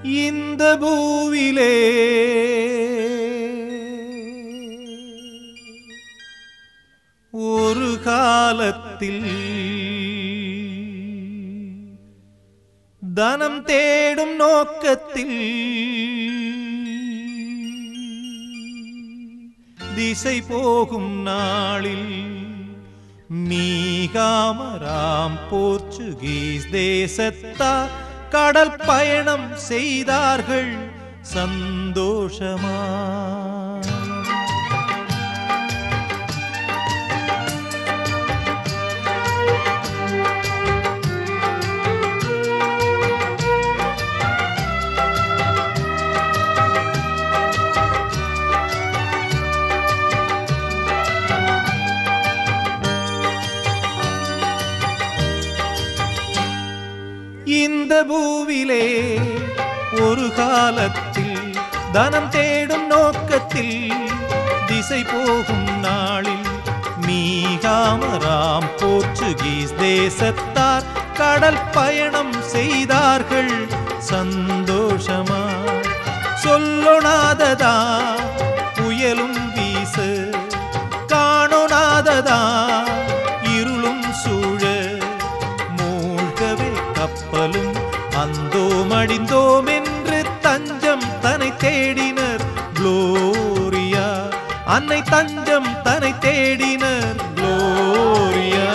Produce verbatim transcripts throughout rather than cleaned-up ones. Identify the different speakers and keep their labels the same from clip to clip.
Speaker 1: இந்த பூவிலே ஒரு காலத்தில் தனம் தேடும் நோக்கத்தில் திசை போகும் நாளில் மீகாமராம் போர்ச்சுகீஸ் தேசத்தார் கடல் பயணம் செய்தார்கள் சந்தோஷமா. இந்த பூவிலே ஒரு காலத்தில் தனம் தேடும் நோக்கத்தில் திசை போகும் நாளில் மீகாமராம் போர்ச்சுகீஸ் தேசத்தார் கடல் பயணம் செய்தார்கள் சந்தோஷமா. சொல்லொணாததா புயலும் வீச, காணொணாததா இருளும் சூழ, மூழ்கவே கப்பலும் அந்தோம் அடிந்தோம் என்று தஞ்சம் தன்னை தேடினர் குளோரியா. அன்னை தஞ்சம் தன்னை தேடினர் குளோரியா.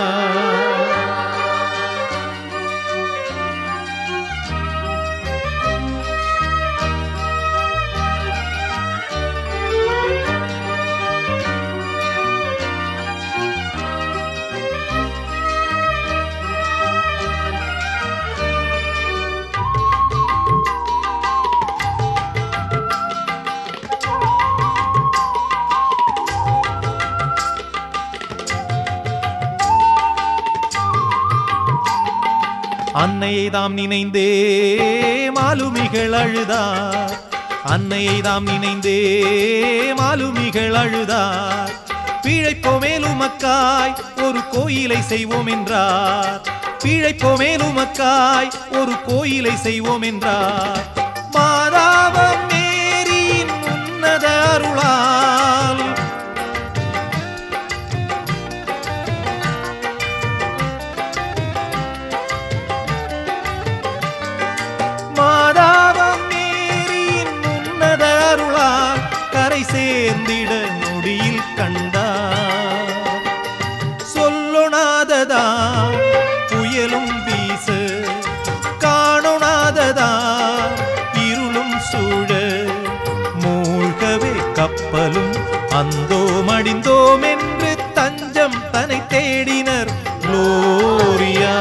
Speaker 1: அன்னையை தாம் நினைந்தே மாலுமிகள் அழுதார். அன்னையை தாம் நினைந்தே மாலுமிகள் அழுதார். பிழைப்போமேலுமக்காய் ஒரு கோயிலை செய்வோம் என்றார். பிழைப்போமேலுமக்காய் ஒரு கோயிலை செய்வோம் என்றார். மாதாவம் மேரியின் உன்னத அருளால் சேர்ந்திட நொடியில் கண்டார். சொல்லொணாததா புயலும் வீச, காணொணாததா இருளும் சூழ, மூழ்கவே கப்பலும் அந்தோம் அடிந்தோம் என்று தஞ்சம் தன்னை தேடினர் குளோரியா.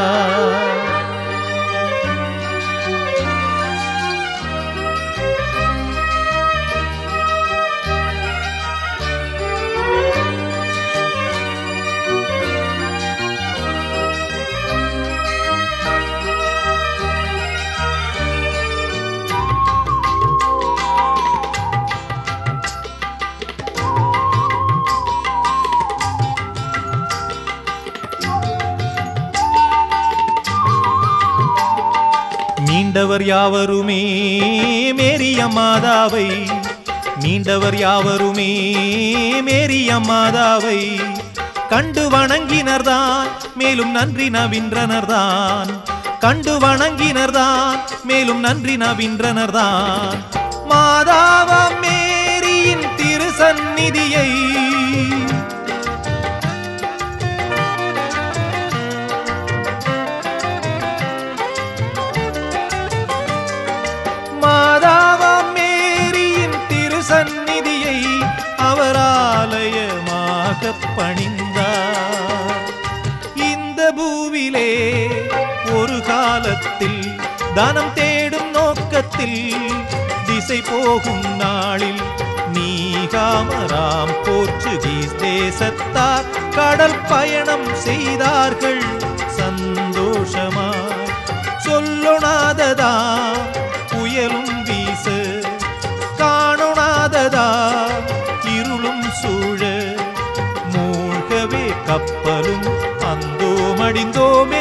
Speaker 1: மீண்டவர் யாவருமே மேரிய மாதாவை, மீண்டவர் யாவருமே மேரிய மாதாவை கண்டு வணங்கினர்தான் மேலும் நன்றி நவின்றனர்தான். கண்டு வணங்கினர்தான் மேலும் நன்றி நவின்றனர்தான். மாதாவாம் மேரியின் திரு சந்நிதியை மாதாவாம் மேரியின் திரு சந்நிதியை அவர் ஆலயமாக பணிந்தார். இந்த பூவிலே ஒரு காலத்தில் தானம் தேடும் நோக்கத்தில் திசை போகும் நாளில் மீகாமராம் போர்ச்சுகீஸ் தேசத்தார் கடல் பயணம் செய்தார்கள் சந்தோஷமாய். சொல்லொணாததா புயலும் வீச, காணொணாததா இருளும் சூழ, மூழ்கவே கப்பலும் அந்தோம் அடிந்தோமே